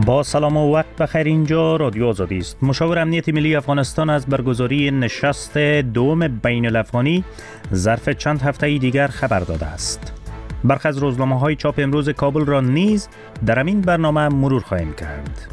با سلام و وقت بخیر. اینجا رادیو آزادی است. مشاور امنیت ملی افغانستان از برگزاری نشست دوم بین الافغانی ظرف چند هفته دیگر خبر داده است. برخی از روزنامه‌های چاپ امروز کابل را نیز در این برنامه مرور خواهیم کرد.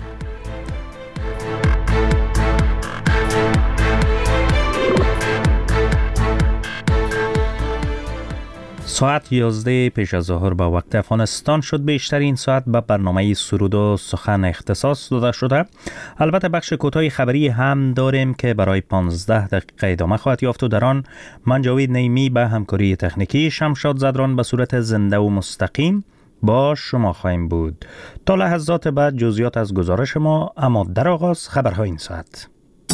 ساعت 11 پیش از ظهر به وقت افغانستان شد. بیشتر این ساعت به برنامه سرود و سخن اختصاص داده شده. البته بخش کوتاه خبری هم داریم که برای 15 دقیقه ادامه خواهد یافت و در آن من جاوید نیمی به همکاری تکنیکی شمشاد زدران به صورت زنده و مستقیم با شما خواهیم بود. تا لحظات بعد جزئیات از گزارش ما، اما در آغاز خبرهای این ساعت.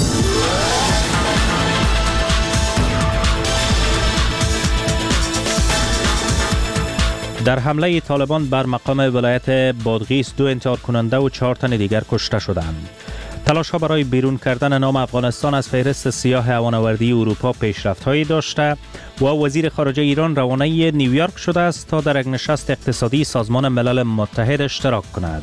در حمله طالبان بر مقام ولایت بادغیس 2 انتحار کننده و 4 تن دیگر کشته شدند. تلاش ها برای بیرون کردن نام افغانستان از فهرست سیاه هوانوردی اروپا پیشرفت‌هایی داشته و وزیر خارجه ایران روانه نیویورک شده است تا در یک نشست اقتصادی سازمان ملل متحد اشتراک کند.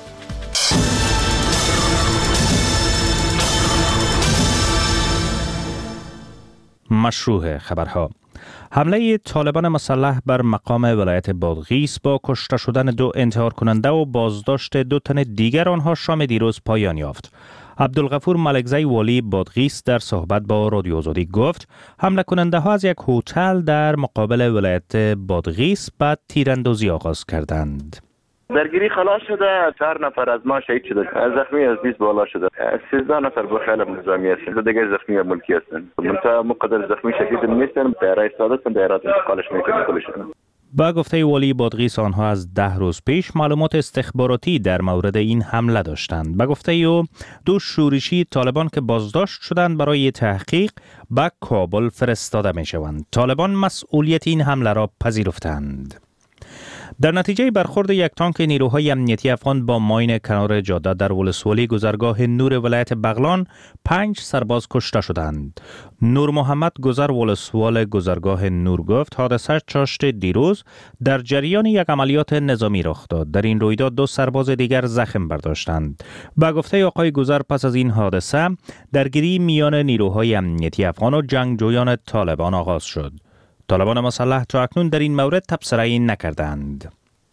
مشروع خبرها: حمله طالبان مسلح بر مقام ولایت بادغیس با کشته شدن 2 انتحار کننده و بازداشت 2 تن دیگر آنها شام دیروز پایان یافت. عبدالغفور ملکزی والی بادغیس در صحبت با رادیو آزادی گفت حمله کننده ها از یک هتل در مقابل ولایت بادغیس به تیراندازی آغاز کردند. درگیری خلاص شده، 4 نفر از ما شهید شده، زخمی از 20 بالا شده، 13 نفر به خیال نظامی هستند، دیگر زخمی ملکی هستند. منتها مقدر زخمی شدید نیستند، دایره سادت دایرات انتقالش میکنه کلشون. با گفته والی بادغیس آنها از 10 روز پیش معلومات استخباراتی در مورد این حمله داشتند. با گفته او 2 شورشی طالبان که بازداشت شدند برای تحقیق به کابل فرستاده می شوند. طالبان مسئولیت این حمله را پذیرفتند. در نتیجه برخورد یک تانک نیروهای امنیتی افغان با ماین کنار جاده در ولسوالی گذرگاه نور ولایت بغلان 5 سرباز کشته شدند. نور محمد گذر ولسوال گذرگاه نور گفت حادثه چاشت دیروز در جریان یک عملیات نظامی رخ داد. در این رویداد 2 سرباز دیگر زخم برداشتند. با گفته آقای گذر پس از این حادثه درگیری میان نیروهای امنیتی افغان و جنگجویان طالبان آغاز شد. طالبان مسلح تا اکنون در این مورد تبصره‌ای نکردند.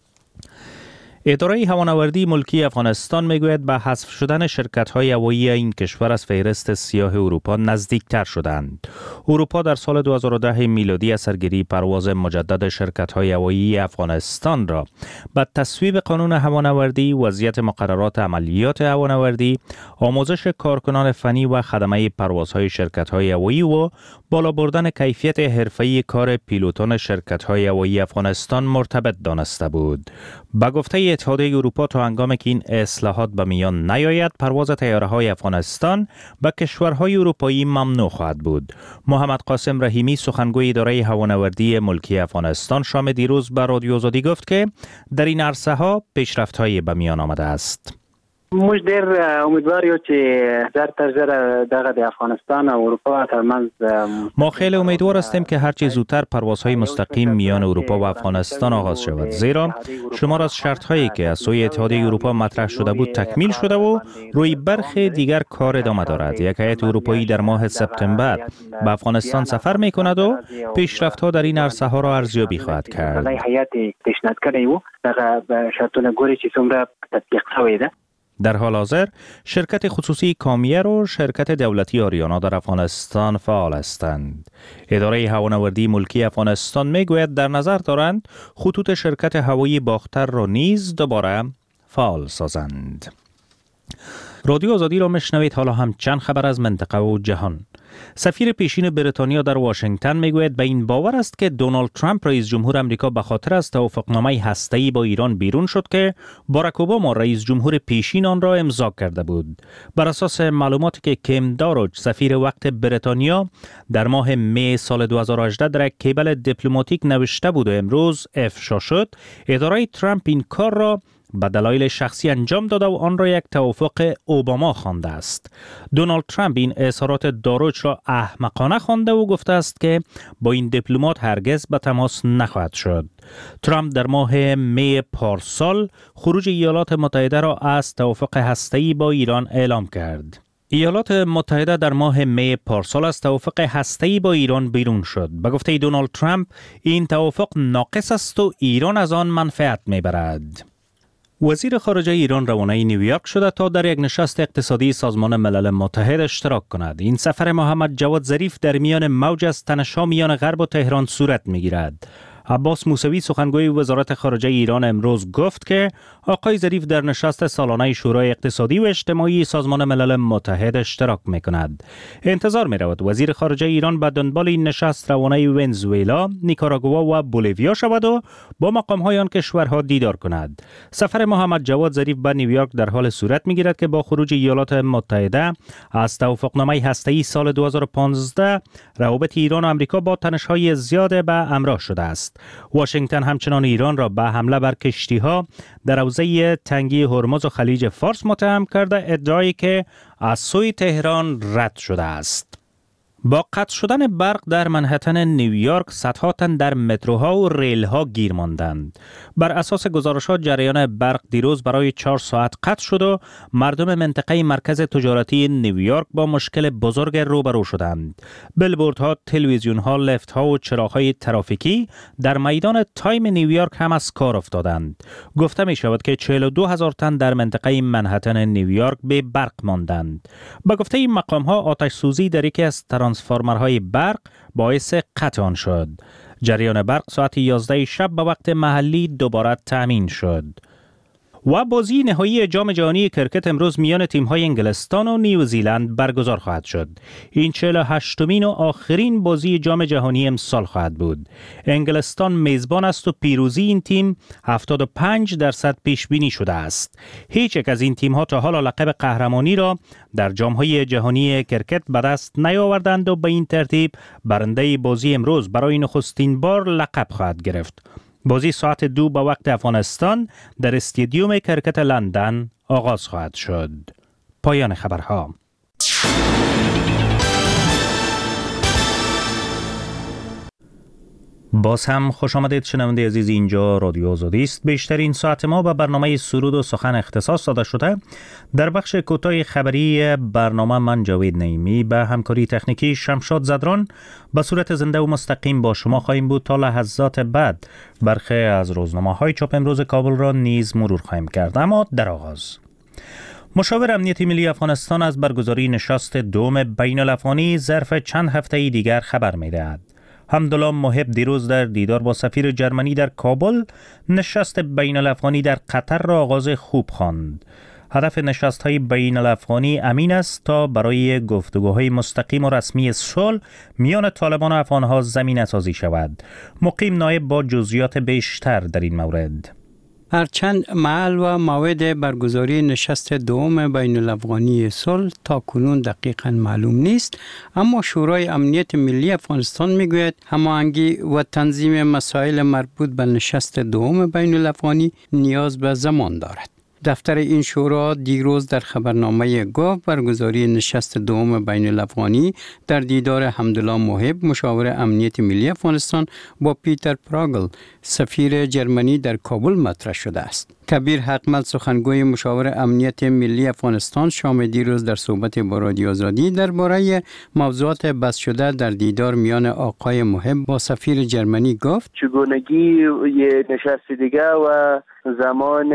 اداره هوانوردی ملکی افغانستان میگوید به حذف شدن شرکت‌های هوایی این کشور از فهرست سیاه اروپا نزدیکتر شدند. اروپا در سال 2010 میلادی از سرگیری پرواز مجدد شرکت‌های هوایی افغانستان را به تصویب قانون هوانوردی، وضعیت مقررات عملیات هوانوردی، آموزش کارکنان فنی و خدمه پروازهای شرکت‌های هوایی و بالا بردن کیفیت حرفه‌ای کار پیلوتان شرکت‌های هوایی افغانستان مرتبط دانسته بود. با گفته اتحادیه اروپا تا هنگامی که این اصلاحات به میان نیاید پرواز طیاره‌های افغانستان به کشورهای اروپایی ممنوع خواهد بود. محمد قاسم رحیمی سخنگوی اداره هوانوردی ملکی افغانستان شام دیروز به رادیو آزادی گفت که در این عرصه‌ها پیشرفت‌هایی به میان آمده است. موږ ډېر امیدوار یو چې زر تر زر دغه د افغانستان او اروپا ترمنځ ما خیلی امیدوار هستیم که هرچی زودتر پروازهای مستقیم میان اروپا و افغانستان آغاز شود، زیرا شمار از شرط‌هایی که از سوی اتحادیه اروپا مطرح شده بود تکمیل شده و روی برخی دیگر کار ادامه دارد. یک هیئت اروپایی در ماه سپتامبر به افغانستان سفر می‌کند و پیشرفت‌ها در این عرصه‌ها را ارزیابی خواهد کرد. هیئت پیشنهاد کړی و دغه شرطونه ګوري چې څومره تطبیق شوی ده. در حال حاضر شرکت خصوصی کامیر و شرکت دولتی آریانا در افغانستان فعال هستند. اداره هوانوردی ملکی افغانستان میگوید در نظر دارند خطوط شرکت هوایی باختر را نیز دوباره فعال سازند. رادیو آزادی را میشنوید. حالا هم چند خبر از منطقه و جهان. سفیر پیشین بریتانیا در واشنگتن میگوید به این باور است که دونالد ترامپ رئیس جمهور آمریکا به خاطر از توافقنامه هسته‌ای با ایران بیرون شد که باراک اوباما رئیس جمهور پیشین آن را امضا کرده بود. بر اساس معلوماتی که کیم داروج سفیر وقت بریتانیا در ماه می سال 2018 در یک کیبل دیپلماتیک نوشته بود و امروز افشا شد، اداره ترامپ این کار را به دلایل شخصی انجام داده و آن را یک توافق اوباما خوانده است. دونالد ترامپ این اظهارات داروچ را احمقانه خوانده و گفته است که با این دیپلمات هرگز به تماس نخواهد شد. ترامپ در ماه می پارسال خروج ایالات متحده را از توافق هسته‌ای با ایران اعلام کرد. ایالات متحده در ماه می پارسال از توافق هسته‌ای با ایران بیرون شد. به گفته دونالد ترامپ این توافق ناقص است و ایران از آن منفعت میبرد. وزیر خارجه ایران روانه نیویورک شده تا در یک نشست اقتصادی سازمان ملل متحد اشتراک کند. این سفر محمد جواد ظریف در میان موج از تنش‌ها میان غرب و تهران صورت میگیرد. عباس موسوی سخنگوی وزارت خارجه ایران امروز گفت که آقای ظریف در نشست سالانه شورای اقتصادی و اجتماعی سازمان ملل متحد اشتراک می‌کند. انتظار می‌رود وزیر خارجه ایران به دنبال این نشست روانه ونزوئلا، نیکاراگوآ و بولیویا شود و با مقام‌های آن کشورها دیدار کند. سفر محمد جواد ظریف به نیویورک در حال صورت می‌گیرد که با خروج ایالات متحده از توافقنامه هسته‌ای سال 2015 روابط ایران و آمریکا با تنش‌های زیاد به همراه شده است. واشنگتن همچنان ایران را به حمله بر کشتی‌ها در حوزه تنگی هرمز و خلیج فارس متهم کرده، ادعایی که از سوی تهران رد شده است. با قطع شدن برق در منهتن نیویورک صدها تن در متروها و ریل‌ها گیر ماندند. بر اساس گزارش‌ها جریان برق دیروز برای 4 ساعت قطع شد و مردم منطقه مرکز تجارتی نیویورک با مشکل بزرگ روبرو شدند. بیلبوردها، تلویزیون‌ها، لفت‌ها و چراغ‌های ترافیکی در میدان تایم نیویورک هم از کار افتادند. گفته می‌شود که 42,000 تن در منطقه منهتن نیویورک به برق ماندند. به گفته این مقام‌ها آتش سوزی در یکی از ترانسفورمرهای برق باعث قطع آن شد. جریان برق ساعت 11 شب به وقت محلی دوباره تامین شد. و بازی نهایی جام جهانی کرکت امروز میان تیم‌های انگلستان و نیوزیلند برگزار خواهد شد. این 48مین و آخرین بازی جام جهانی امسال خواهد بود. انگلستان میزبان است و پیروزی این تیم 75% پیش بینی شده است. هیچ یک از این تیم‌ها تا حالا لقب قهرمانی را در جام‌های جهانی کرکت به دست نیاوردند و به این ترتیب برنده بازی امروز برای نخستین بار لقب خواهد گرفت. بازی ساعت 2 به وقت افغانستان در استادیوم کرکت لندن آغاز خواهد شد. پایان خبرها. باز هم خوش آمدید شنونده عزیز، اینجا رادیو آزادی است. بیشترین ساعت ما به برنامه سرود و سخن اختصاص داده شده. در بخش کوتاه خبری برنامه من جاوید نعیمی به همکاری تکنیکی شمشاد زدران به صورت زنده و مستقیم با شما خواهیم بود. تا لحظات بعد برخی از روزنامه‌های چاپ امروز کابل را نیز مرور خواهیم کرد. اما در آغاز مشاور امنیت ملی افغانستان از برگزاری نشست دوم بین الافغانی ظرف چند هفته دیگر خبر می‌دهد. حمدالله محب دیروز در دیدار با سفیر جرمنی در کابل نشست بین الافغانی در قطر را آغاز خوب خواند. هدف نشست‌های بین الافغانی امین است تا برای گفتگوهای مستقیم و رسمی صلح میان طالبان و افغان‌ها زمینه سازی شود. مقیم نایب با جزئیات بیشتر در این مورد. هرچند محل و موعد برگزاری نشست دوم بین الافغانی صلح تا کنون دقیقاً معلوم نیست، اما شورای امنیت ملی افغانستان میگوید هماهنگی و تنظیم مسائل مربوط به نشست دوم بین الافغانی نیاز به زمان دارد. دفتر این شورا دیروز در خبرنامه گفت برگزاری نشست دوم بین الافغانی در دیدار حمدالله محب مشاور امنیت ملی افغانستان با پیتر پراگل سفیر جرمنی در کابل مطرح شده است. کبیر حقمل سخنگوی مشاور امنیت ملی افغانستان شام دیروز در صحبت با رادیو آزادی درباره موضوعات بحث شده در دیدار میان آقای محب با سفیر جرمنی گفت چگونگی یه نشست دیگه و زمان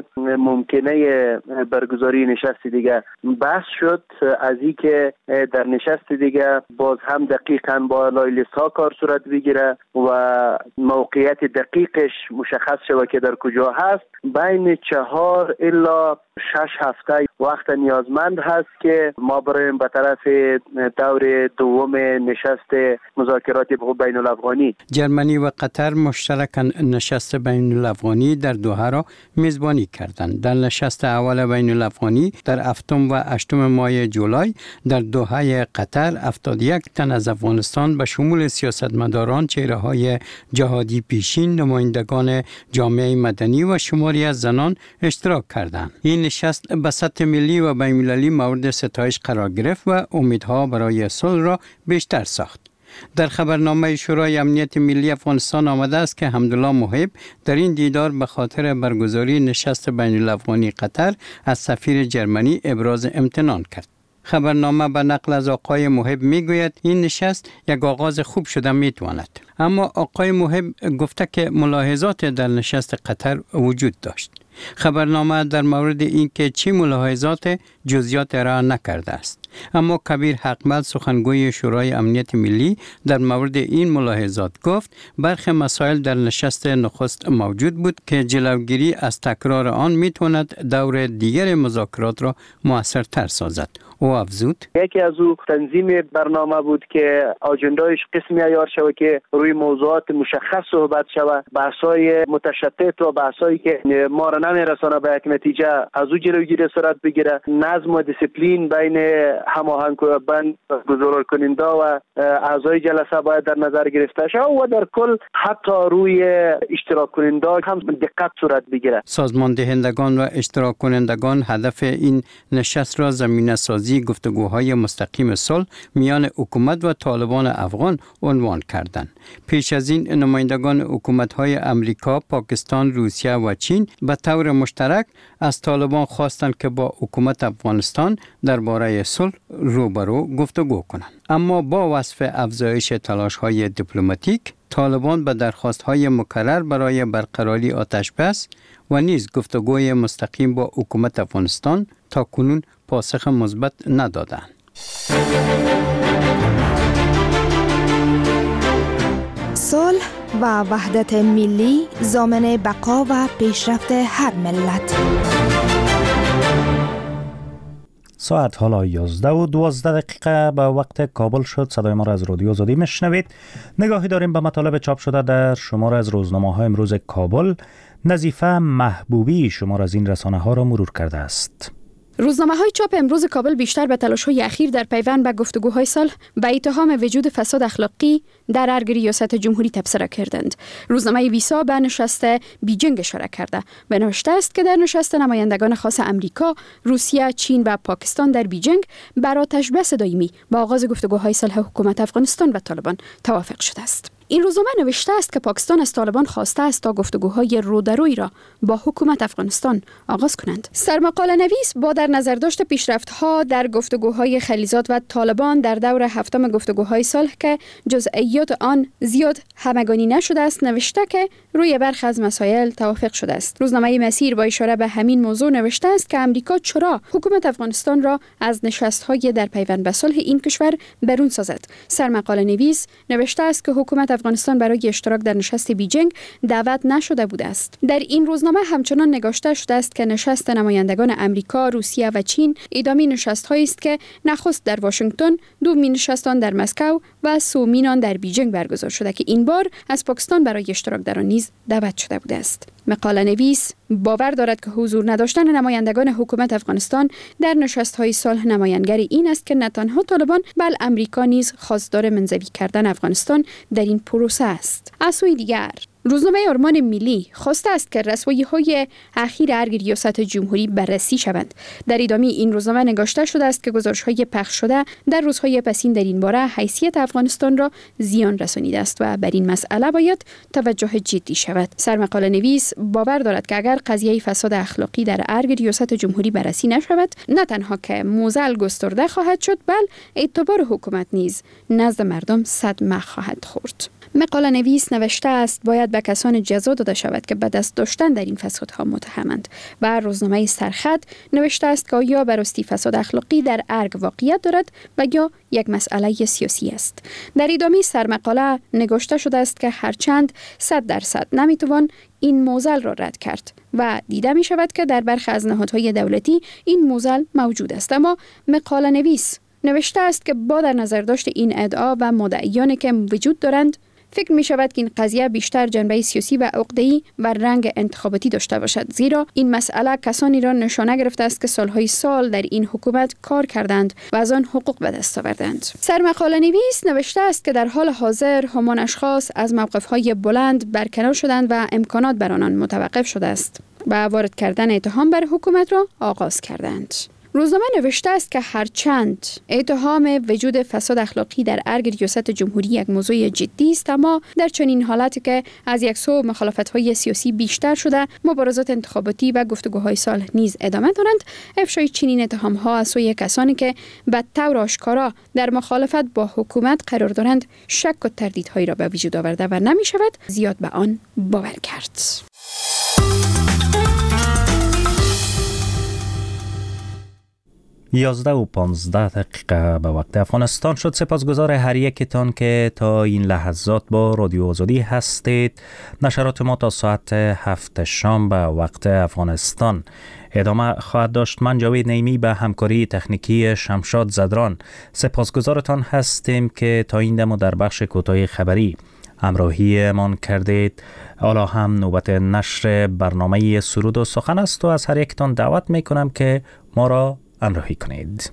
ممکنه برگزاری نشست دیگه بحث شد. از این که در نشست دیگه باز هم دقیقاً با لایلیس‌ها کار صورت بگیره و موقعیت دقیقش مشخص شود که در کجا هست. بین 4 الی 6 هفته وقت نیازمند هست که ما برایم به طرف دور دوم نشست مذاکرات بین الافغانی. جرمنی و قطر مشترکاً نشست بین الافغانی در دوحه دوحه را میزبانی کردند. در نشست اول بین الافغانی در 7 و 8 ماه جولای در دوحه قطر 71 تن از افغانستان به شمول سیاستمداران، چهره‌های جهادی پیشین، نمایندگان جامعه مدنی و شماری از زنان اشتراک کردند. این نشست به سطح ملی و بین‌المللی مورد ستایش قرار گرفت و امیدها برای صلح را بیشتر ساخت. در خبرنامه شورای امنیت ملی افغانستان آمده است که حمدالله محب در این دیدار به خاطر برگزاری نشست بین الافغانی قطر از سفیر جرمنی ابراز امتنان کرد. خبرنامه به نقل از آقای محب میگوید این نشست یک آغاز خوب شده میتواند. اما آقای محب گفته که ملاحظات در نشست قطر وجود داشت. خبرنامه در مورد اینکه چه ملاحظات جزئیات ارائه نکرده است. اما کبیر حقمل سخنگوی شورای امنیت ملی در مورد این ملاحظات گفت برخی مسائل در نشست نخست موجود بود که جلوگیری از تکرار آن میتواند دور دیگر مذاکرات را موثرتر سازد. او افزود یکی از او تنظیم برنامه بود که آجندایش قسمی عیار شود که روی موضوعات مشخص صحبت شود، بحث‌های متشتت و بحث‌هایی که ما را نمیرسانه به یک نتیجه از او جلوگیری صورت بگیره، نظم و دیسیپلین بین هماهنگ گزارش کننده و اعضای جلسه باید در نظر گرفته شود و در کل حتی روی اشتراک کننده هم دقت صورت بگیره. سازمان دهندگان و اشتراک کنندگان هدف این نشست را زمینه سازی گفتگوهای مستقیم صلح میان حکومت و طالبان افغان عنوان کردند. پیش از این نمایندگان حکومت‌های امریکا، پاکستان، روسیه و چین به طور مشترک از طالبان خواستند که با حکومت افغانستان درباره صلح روبرو گفتگو کنند. اما با وصف افزایش تلاش‌های دیپلماتیک، طالبان به درخواست‌های مکرر برای برقراری آتش‌بس و نیز گفتگوی مستقیم با حکومت افغانستان تا کنون پاسخ مثبت ندادند. صلح و وحدت ملی ضامن بقا و پیشرفت هر ملت. ساعت حالا 11:12 به وقت کابل شد. صدای ما را از رادیو آزادی میشنوید. نگاهی داریم به مطالب چاپ شده در شمار از روزنامه‌های امروز کابل. نظیفه محبوبی شمار از این رسانه‌ها را مرور کرده است. روزنامه‌های چاپ امروز کابل بیشتر به تلاش‌های اخیر در پیوند به گفتگوهای صلح به اتهام وجود فساد اخلاقی در ارگ ریاست جمهوری تبصره کردند. روزنامه ویسا به نشست بیجینگ اشاره کرده و نوشته است که در نشست نمایندگان خاص امریکا، روسیه، چین و پاکستان در بیجینگ بر آتش‌بس دائمی با آغاز گفتگوهای صلح حکومت افغانستان و طالبان توافق شده است. این روزنامه نوشته است که پاکستان از طالبان خواسته است تا گفتگوهای رودرویی را با حکومت افغانستان آغاز کنند. سرمقاله نویس با در نظر داشت پیشرفت‌ها در گفتگوهای خلیزات و طالبان در دور هفتم گفتگوهای صلح که جزئیات آن زیاد همگانی نشده است، نوشته که روی برخی از مسائل توافق شده است. روزنامه مسیر با اشاره به همین موضوع نوشته است که امریکا چرا حکومت افغانستان را از نشست‌های در پیوند به صلح این کشور برون سازد. سرمقاله نویس نوشته است که حکومت افغانستان برای اشتراک در نشست بیجینگ دعوت نشده بوده است. در این روزنامه همچنان نگاشته شده است که نشست نمایندگان امریکا، روسیه و چین ادامه نشست‌هایی است که نخست در واشنگتن، دومین نشستان در مسکو و سومین آن در بیجینگ برگزار شده که این بار از پاکستان برای اشتراک در آن نیز دعوت شده بوده است. مقاله نویس باور دارد که حضور نداشتن نمایندگان حکومت افغانستان در نشست‌های صلح نمایانگر این است که نه تنها طالبان بل امریکا نیز خواستار منزوی کردن افغانستان در این پروسه است. از سوی دیگر روزنامه آرمان ملی خواسته است که رسوایی‌های اخیر ارگ ریاست جمهوری بررسی شوند. در ادامه این روزنامه نگاشته شده است که گزارش‌های پخش شده در روزهای پسین در این باره حیثیت افغانستان را زیان رسانیده است و بر این مسئله باید توجه جدی شود. سرمقاله نویس باور دارد که اگر قضیه فساد اخلاقی در ارگ ریاست جمهوری بررسی نشود، نه تنها که موزل گسترده خواهد شد، بل اعتبار حکومت نیز نزد مردم صدمه خواهد خورد. مقاله نویس نوشته است باید به کسان جزا داده شود که به دست داشتن در این فسادها متهمند و روزنامه سرخط نوشته است که آیا براستی فساد اخلاقی در ارگ واقعیت دارد و یا یک مسئله سیاسی است. در ادامه سرمقاله نگاشته شده است که هرچند 100% نمیتوان این موزل را رد کرد و دیده می شود که در برخی از نهادهای دولتی این موزل موجود است، اما مقاله نویس نوشته است که با در نظر داشت این ادعا و مدعیانی که وجود دارند فکر می شود که این قضیه بیشتر جنبه سیاسی و عقده‌ای و رنگ انتخاباتی داشته باشد، زیرا این مسئله کسانی را نشانه گرفته است که سالهای سال در این حکومت کار کردند و از آن حقوق به دست آوردند. سرمقاله نویس نوشته است که در حال حاضر همان اشخاص از موقف‌های بلند برکنار شدند و امکانات بر آنان متوقف شده است و وارد کردن اتهام بر حکومت را آغاز کردند. روزنامه نوشته است که هرچند اتهام وجود فساد اخلاقی در ارگ ریاست جمهوری یک موضوع جدی است، اما در چنین حالتی که از یک سو مخالفت‌های سیاسی بیشتر شده، مبارزات انتخاباتی و گفتگوهای صلح نیز ادامه دارند، افشای چنین اتهام‌ها از سوی کسانی که به طور آشکارا در مخالفت با حکومت قرار دارند شک و تردیدهایی را به وجود آورده و نمی‌شود زیاد به آن باور کرد. 11:15 به وقت افغانستان شد. سپاسگزار هر یکتان که تا این لحظات با رادیو آزادی هستید. نشرات ما تا ساعت 7 شام به وقت افغانستان ادامه خواهد داشت. من جاوید نیمی به همکاری تکنیکی شمشاد زدران سپاسگزارتان هستیم که تا این دم در بخش کوتاه خبری همراهی من کردید. حالا هم نوبت نشر برنامه سرود و سخن است و از هر یکتان دعوت می کنم که ما را همراهی کنید.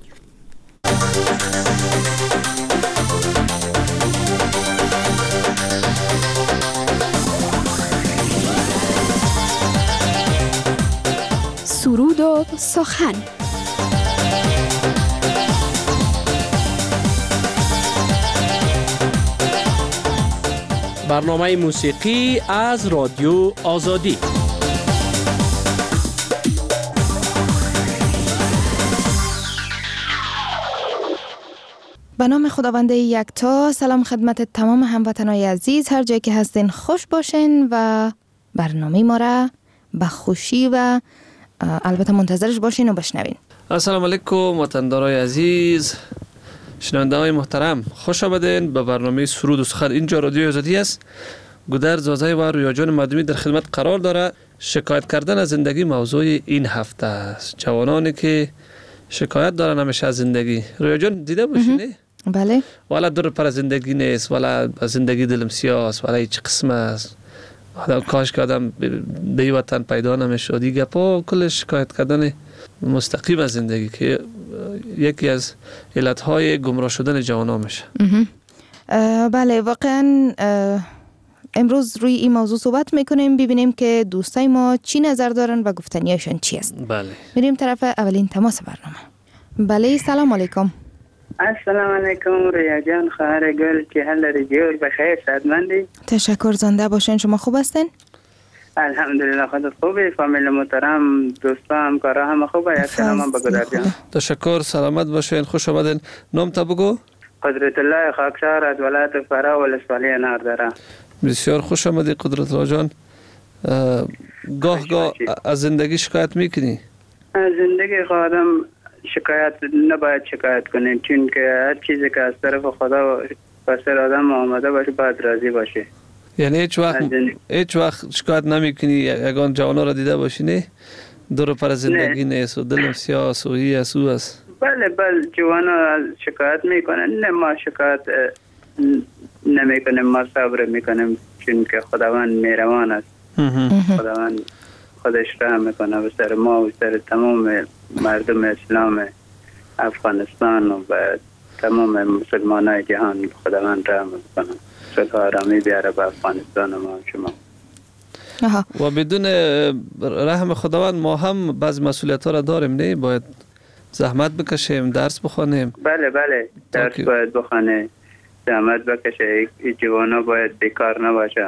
سرود و سخن. برنامه موسیقی از رادیو آزادی. به نام خداوند یکتا. سلام خدمت تمام هموطنای عزیز، هر جایی که هستین خوش باشین و برنامه ما را به خوشی و البته منتظرش باشین و بشنوین. السلام علیکم وطندارای عزیز، شنونده های محترم، خوش آمدین به برنامه سرود و سخن. اینجا رادیو آزادی است. گودر زازای و رویا جان مادمی در خدمت قرار داره. شکایت کردن از زندگی موضوع این هفته است. جوانانی که شکایت دارن همیشه از زندگی. رویا جان دیده باشین؟ بله. والا دور پر زندگی نیست، والا زندگی دلم سیاست، والا هیچ قسم است. والا کاش که آدم به وطن پیدا نمیشد. دیگه پا کل شکایت کردن مستقیم از زندگی که یکی از علتهای گمراه شدن جوانان میشه. بله، واقعا امروز روی این موضوع صحبت میکنیم، ببینیم که دوستای ما چی نظر دارن و گفتنیاشون چی است. بله. میریم طرف اولین تماس برنامه. بله، سلام علیکم. السلام علیکم رویا جان، خواهر گل، که حال رجیور بخیر، صحتمندی؟ تشکر، زنده باشین. شما خوب هستین؟ الحمدلله خود خوبه. فامیل محترم، دوستا، همکارا همه خوبه. یک سلام به گودر جان. تشکر، سلامت باشین، خوش آمدین. نام تا بگو. قدرت الله خاکسار از ولایت فرا ولسوالی ناردره. بسیار خوش آمدی قدرت الله جان. گاه از زندگی شکایت میکنی؟ از زندگی خودم شکایت نباید شکایت کنیم، چون که هر چیزی که از طرف خدا پسر آدم آمده باشه باید راضی باشه. یعنی هیچ وقت شکایت نمیکنی؟ یگان جوانا را دیده باشی نه؟ دور پر زندگی نیست و دلم سیاست و هی از او است. بله جوانا شکایت میکنن، نه ما شکایت نمیکنیم، ما صبر میکنیم، چون که خداوند مهربان است. خداوند خودش رحم میکنه به سر ما و سر تمام مردم اسلام افغانستان و به تمام مسلمانای جهان. خداوند رحم میکنه، صلح و آرامی بیاره به افغانستان ما شما. و بدون رحم خداوند ما هم بعض مسئولیت ها را داریم، نه؟ باید زحمت بکشیم، درس بخونیم. بله درس باید بخونه، زحمت بکشه. این جوانا باید بیکار نباشه.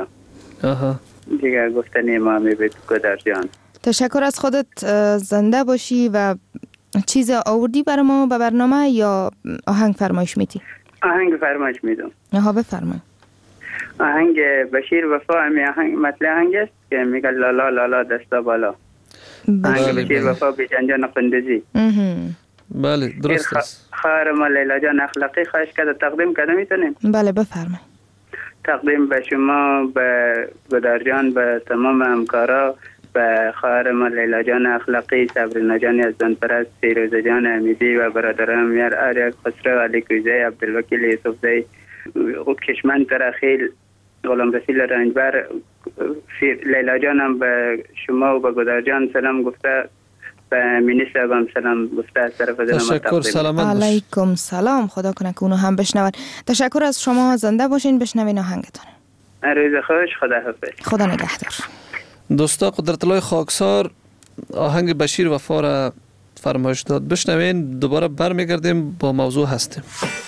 دیگر گفتنی ما میبید گودر جان. تشکر از خودت، زنده باشی. و چیز آوردی برای ما به برنامه یا آهنگ فرمایش میدی؟ آهنگ فرمایش میدم. بفرمای. آهنگ بشیر وفا، مطلع آهنگ است که میگه لالا لالا دستا بالا. آهنگ بشیر وفا بی جنجان قندزی. بله درست است. خواهر ما لیلا جان اخلاقی خواهش کرده تقدیم کرده، میتونیم؟ بله بفرمای. تقدیم به شما، به گودر جان، به تمام همکارا، به خواهر ما لیلا جان اخلاقی، صبرینا جان یزدانپرست، فیروزه جان امیدی و برادرم میر آریک خسرو، علی کوزه، عبدالوکیل یوسفزی و کشمن ترخیل غلام رسول رنجبر، لیلا جانم به شما و به گدار جان سلام گفته، به مینیستر هم سلام گفته از طرف جناب. تشکر، سلامت باش. علیکم سلام، خدا کنه که اونو هم بشنون. تشکر از شما، زنده باشین، بشنوین آهنگتون. روز خوش، خدا حافظ. خدا نگهدار. دوستا، قدرت الله خاکسار آهنگ بشیر وفا را فرمایش داد، بشنوین. دوباره برمیگردیم، با موضوع هستیم.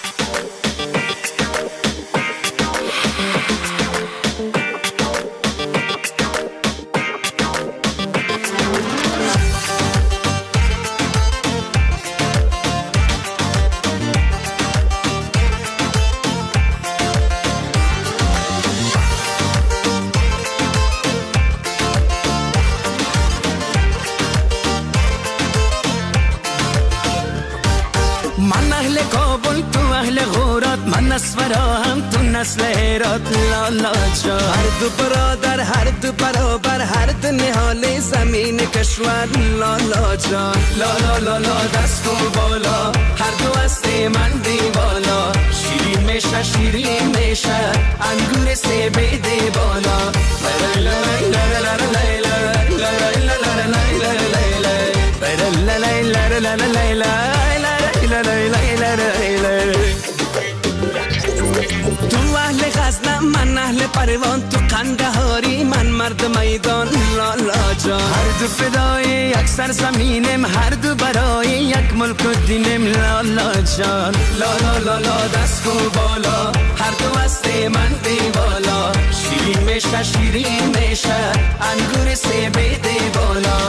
فراهم تو نسل هرات لالا جان، هر دو برادر، هر دو برابر، هر دو نهال زمین کشور لالا جان. لالا لالا دست و بالا، هر دو است من دیوالا، شیرین میشه شیرین میشه انگور سه بیده بالا. تو اهل غزنم، من اهل پروان، تو قندهاری، من مرد میدان لالا جان. هر دو فدای یک سرزمینم، هر دو برای یک ملک و دینم لالا جان. لالا لالا دست و بالا، هر دو است من دیوالا، شیرین میشه شیرین میشه انگور سه بیده بالا.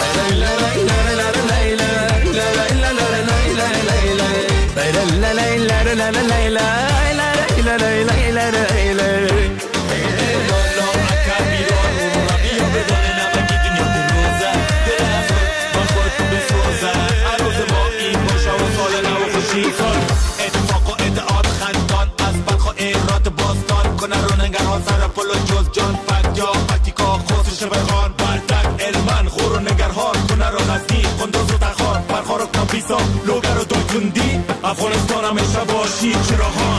اتفاق و ادعاد خندان از بلخ و ایرات باستان کنه رو نگرها سر پل و جز جان فک یا پکتیکا خوص شبخان بردک علمان خور و نگرهار کنه رو غزنی قندوز و تخار برخار و کامپیسا لوگر و دویتوندی افغانستان همیشه باشی چراغان.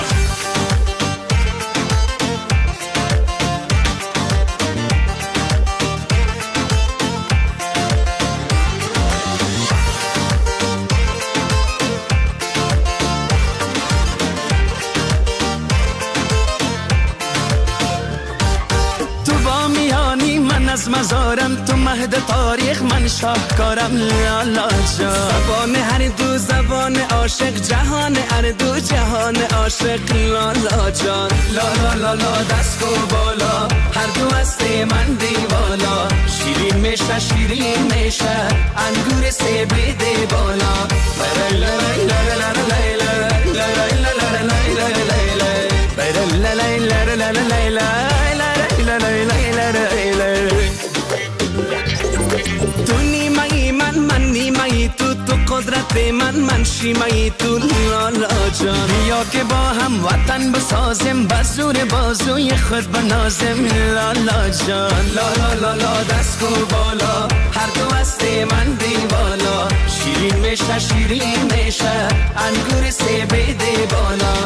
از مزارم، تو مهد تاریخ، من شاهکارم لالا جان. زبان هر دو زبان عاشق، جهان هر دو جهان عاشق لالا جان. لالا لالا دست و بالا، هر دو است من دیوالا، شیرین میشه شیرین میشه انگور سه بیده بالا. تو نیمه‌ای من نیمه‌ای تو قدرت من شیمه‌ای تو لالا جان. بیا که با هم وطن بسازیم، بزور بازوی خود بنازیم لالا جان. لالا لالا دست و بالا، هر دو است من دیوالا، شیرین میشه شیرین میشه انگور سه بیده بالا.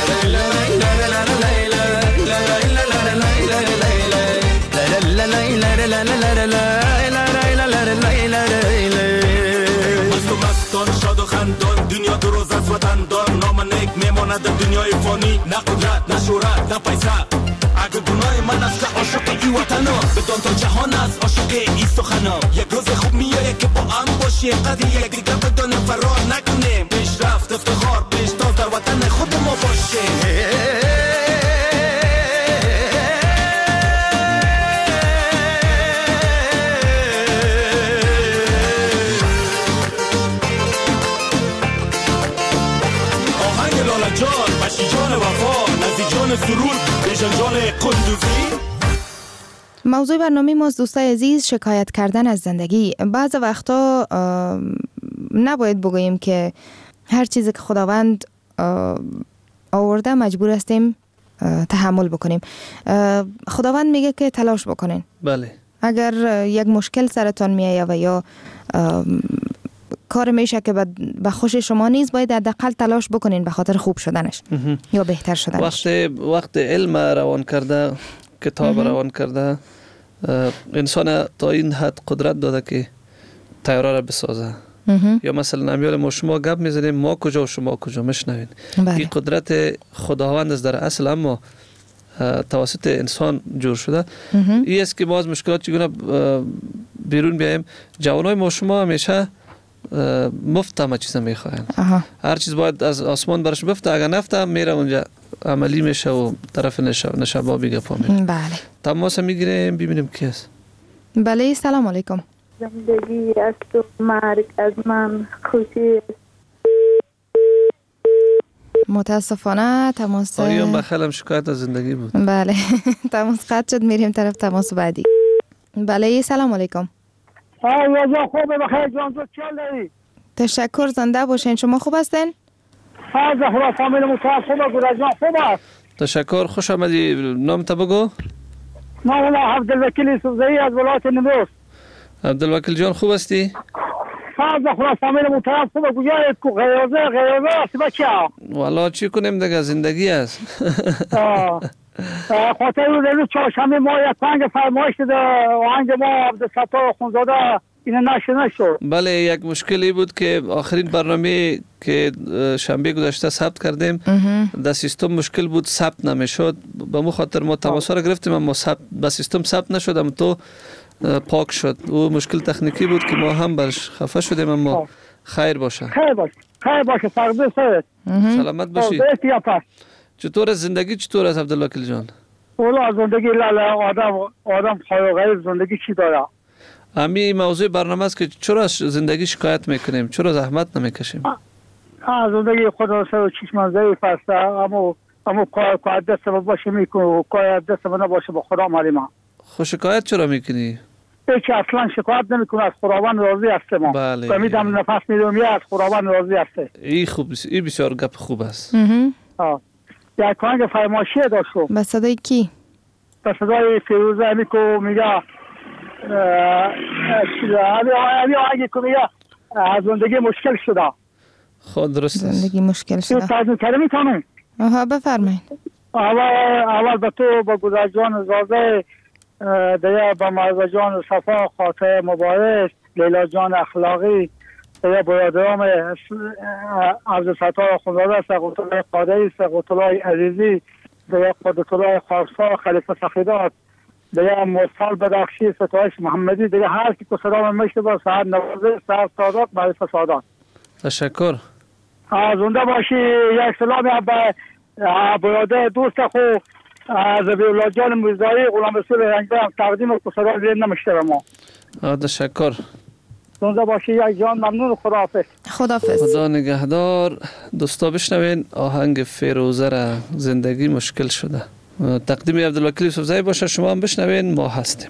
مستان شاد و خندان، دنیا دو روز از وطن دار، نام نیک میماند دنیای فانی، نه قدرت نه شهرت نه پیسه. اگه گناه من است که عاشق ای وطنا، بدان تا جهان است عاشق ای سخنا. یک روز خوب میایه که با هم باشیم، قدر یک دیگه بدانیم فرار نکنیم، پیشرفت افتخار پیشتاز در وطن خود ما باشیم. جان بشی جان وفا، نزی جان سرور، بیشن جان قندوزی. موضوع برنامه ماست دوستای عزیز، شکایت کردن از زندگی. بعض وقتا نباید بگوییم که هر چیزی که خداوند آورده مجبور هستیم تحمل بکنیم. خداوند میگه که تلاش بکنین. بله. اگر یک مشکل سرتان میایه و یا کار میشه که به خوش شما نیست، باید حداقل تلاش بکنین به خاطر خوب شدنش یا بهتر شدنش. وقت علم روان کرده، کتاب روان کرده، انسان تا این حد قدرت داده که طیاره را بسازه. یا مثلا امیال ما شما گپ میزنیم، ما کجا و شما کجا میشنوین. این قدرت خداوند است در اصل، اما توسط انسان جور شده. این است که ما از مشکلات چگونه بیرون بیایم. جوانای ما شما همیشه مفت همه چیز میخواین، هر چیز باید از آسمان برش بفته، اگر نفته میره اونجا عملی میشه و طرف نشبابی گپا میره. بله. تماس میگیریم ببینیم کی است. بله سلام علیکم. زندگی از تو، مرگ از من، خوشی. متاسفانه تماس آیون بخلم شکایت از زندگی بود. بله تماس قطع شد، میریم طرف تماس بعدی. بله سلام علیکم. آیا خوبه بخیر جان، تو چه داری؟ تشکر، زنده باشین. شما خوب هستین؟ از خدا فامیل متعال خوبه، گل جان خوب است. تشکر، خوش آمدی. نام تا بگو. نام عبدالوکیل سوزایی از ولایت نیمروز. عبدالوکیل جان خوب هستی؟ از خدا فامیل متعال خوبه، گویاید که غیازه است بچه. والا چی کنیم دیگه، زندگی است. خاطر روز چهارشنبه ما یک پنج فرمایش داده، آهنگ ما عبدالستار خونزاده اینو نشد. بله، یک مشکلی بود که آخرین برنامه که شنبه گذشته ثبت کردیم در سیستم مشکل بود، ثبت نمیشد. به مو خاطر ما تماس را گرفتیم، اما به سیستم ثبت نشد، اما تو پاک شد. او مشکل تکنیکی بود که ما هم برش خفه شدیم، اما خیر باشه. خیر باشه فردا سرت. سلامت باشی. چطور از زندگی، چطور از عبدالوکیل جان؟ والا زندگی آدم خیر غیر زندگی چی داره؟ امی موضوع برنامه است که چرا از زندگی شکایت میکنیم، چرا زحمت نمیکشیم؟ زندگی خدا سر چشم ضعیف است، اما کار دست ما باشه میکنه، کار دست ما نباشه با خدا معلومه. خب شکایت چرا میکنی؟ هیچ اصلا شکایت نمیکنه، از خداوند راضی هستم. بله. امیدم نفس میدم از خداوند راضی هست. این خوب، این بسیار گپ خوب است. یک آهنگ فرمایشی داشتم. به صدای کی؟ به صدای فیروزه امیکو میگه علی آهنگی که میگه زندگی مشکل شده. خود درست است. زندگی مشکل شده. ترجمه کرده میتونم؟ بفرمایید. اول به تو، با گذر جان زازه، دیگه با مرزا جان صفا خاطر مبارک، لیلا جان اخلاقی، دیگه برادرام عبدالستار خونزاده، سقوط الله قادری، سقوط الله عزیزی، دیگه قدرت الله خارسا، خلیفه سخیدات، دیگه مرسال بدخشی، ستایش محمدی، دیگه هر کی که صدا من میشته با سعد نوازه، سعد سادات، معرفه سادات. تشکر. زنده باشی. یک سلام به برادر دوست خو زبیرالله جان میرزایی، غلام رسول رنگبرم تقدیم که صدا زیر نمیشته به ما. تشکر. زنده باشی یک جان، ممنون. خداحافظ. خدا نگهدار. دوستا بشنوین آهنگ فیروزه را، زندگی مشکل شده. تقدیم عبدالوکیل سوزایی باشه. شما هم بشنوین، ما هستیم.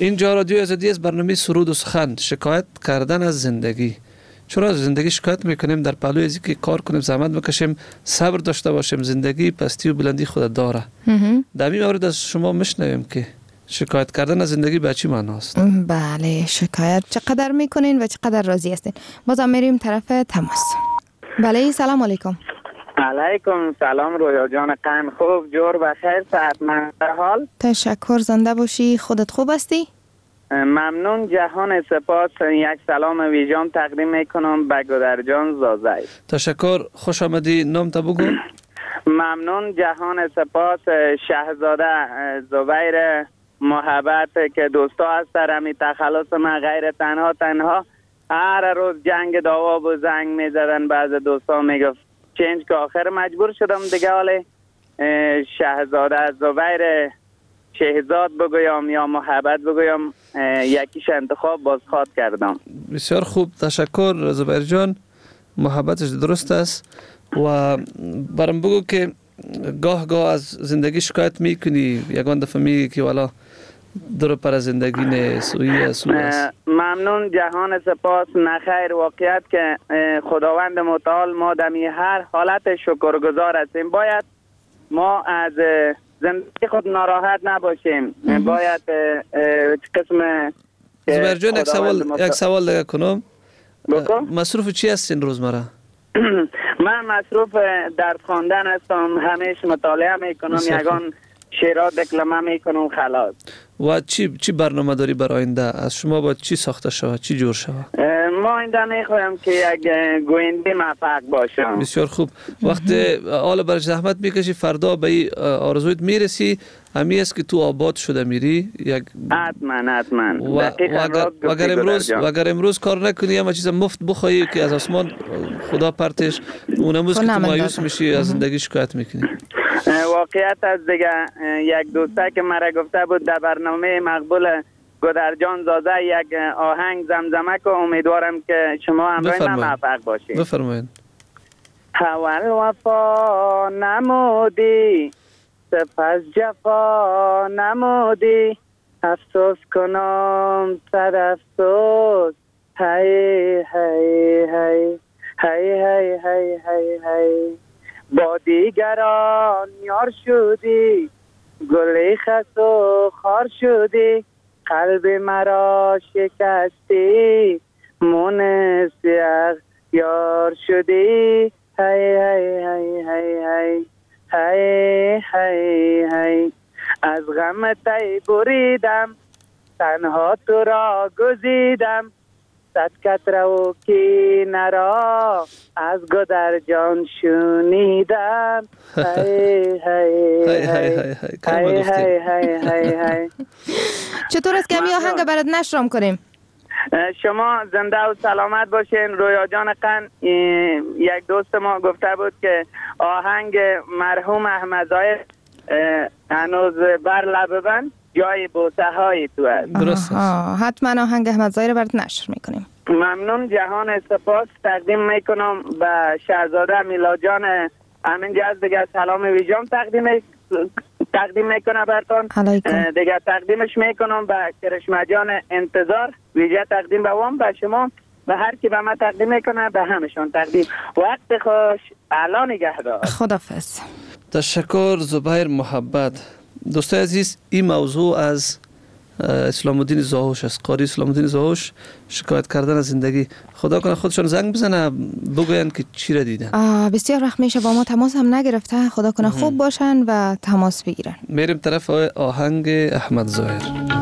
اینجا رادیو آزادی از برنامه سرود و سخن. شکایت کردن از زندگی. چرا از زندگی شکایت میکنیم؟ در پهلوی از که کار کنیم، زحمت بکشیم، صبر داشته باشیم. زندگی پستی و بلندی خود داره. در این مورد از شما میشنویم که شکایت کردن از زندگی به چی معناست؟ بله، شکایت چقدر میکنین و چقدر راضی هستین؟ بازم میریم طرف تماس. بله، سلام علیکم. علیکم سلام رویا جان قن، خوب جور بخیر، صحتمند در حال؟ تشکر، زنده باشی. خودت خوب هستی؟ ممنون، جهان سپاس. یک سلام ویژام تقدیم میکنم به گودرجان زازای. تشکر، خوش آمدی. نام تا بگو. ممنون، جهان سپاس. شهزاده زبیر محبت که دوستا هست رمی تخلص من غیر تنها هر روز جنگ دعوا و زنگ میزدن. بعض دوستا میگفت چنج که آخر مجبور شدم دیگه. حالی شهزاده زبیر شهزاد بگویم یا محبت بگویم، یکیش انتخاب بازخواد کردم. بسیار خوب، تشکر زبیر جان. محبتش درست است. و برام بگو که گاه از زندگی شکایت میکنی؟ یگان دفعه میگی که والا در پر زندگی نیست. ممنون، جهان سپاس. نخیر، واقعیت که خداوند متعال ما دمی هر حالت شکرگزار هستیم. باید ما از زندگی خود ناراحت نباشیم. باید قسم زبیر جان یک سوال دیگه کنم. مصروف چی هستین روزمره؟ من مصروف درس خواندن هستم، همیشه مطالعه میکنم، یگان شعرها دکلمه میکنم خلاص. و چی برنامه داری برای آینده؟ از شما باید چی ساخته شود؟ چی جور شود؟ ما آینده میخوایم که یک گوینده موفق باشم. بسیار خوب. وقتی حالا برای زحمت میکشی، فردا به این آرزویت میرسی. همی است که تو آباد شده میری. حتما. و اگر امروز کار نکنی، اما چیز مفت بخوایی که از آسمان خدا پرتش، اون امروز که تو مایوس میشی از زندگی شکایت میکنی. واقعیت از دیگه یک دوسته که مرا گفته بود در برنامه مقبول گودرجان زازه یک آهنگ زمزمه که امیدوارم که شما همراه من موفق باشید. بفرمایید. اول وفا نمودی، سپس جفا نمودی، افسوس کنم صد افسوس، هی هی هی هی هی هی هی هی. با دیگران یار شدی، گل خس و خار شدی، قلب مرا شکستی، مونس یار شدی، هی هی هی هی هی هی هی هی. از غم تی بریدم، تنها تو را گزیدم، صد قطره و کینه را از گودرجان شنیدم، هی هی هی هی هی. چطور است که می آهنگ برات نشرم کنیم؟ شما زنده و سلامت باشین. رویا جان قن، یک دوست ما گفته بود که آهنگ مرحوم احمد ظاهر هنوز بر لب بند، جای بوسه های تو است. درست است. حتما آهنگ احمد ظاهر برات نشر میکنیم. ممنون، جهان سپاس. تقدیم میکنم به شهزاده میلا جان. همینجا از دیگه سلام ویژام تقدیم میکنم براتون. دیگه تقدیمش میکنم به کرشمه جان انتظار. ویژه تقدیم به وام، به شما، به هر کی به من تقدیم میکنه به همشون تقدیم. وقت خوش، اعلی نگهدار. خدافظ. تشکر زبیر محبت. دوستای عزیز، این موضوع از اسلام الدین زاهوش است. قاری اسلام الدین زاهوش، شکایت کردن از زندگی. خدا کنه خودشون زنگ بزنه بگوین که چی را دیدن. بسیار وقت میشه با ما تماس هم نگرفته. خدا کنه خوب باشن و تماس بگیرن. میریم طرف آهنگ احمد ظاهر.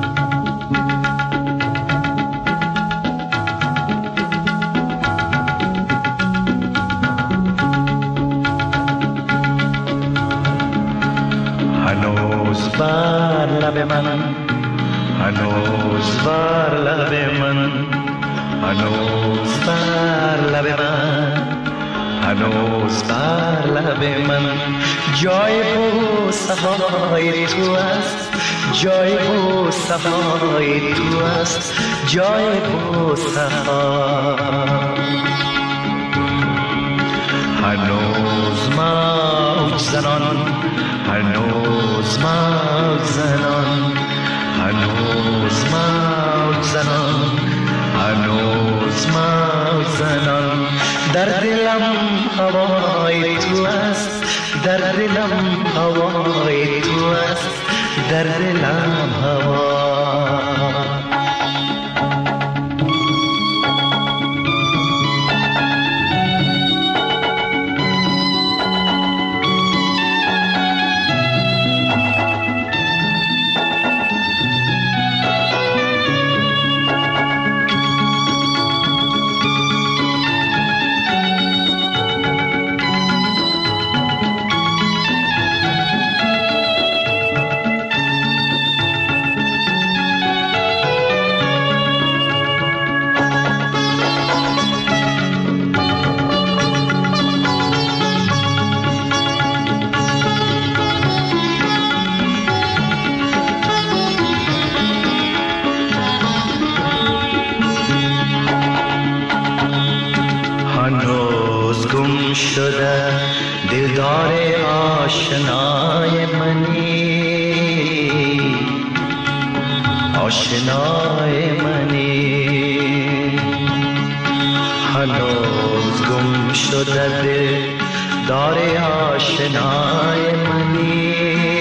هنوز بر لب من، هنوز بر لب من، هنوز بر لب من، هنوز بر لب من جای بوسه های تو است، جای بوسه های تو است، جای بوسه ها. هنوز موج زنان، هنوز موج زنان، هنوز هنوز موج زنان، هنوز موج زنان. در دلم هوای تو است، در دلم هوای تو است، در دلم هوا. هنوز گم شده دلدار آشنای منی، آشنای منی. هنوز گم شده دلدار آشنای منی،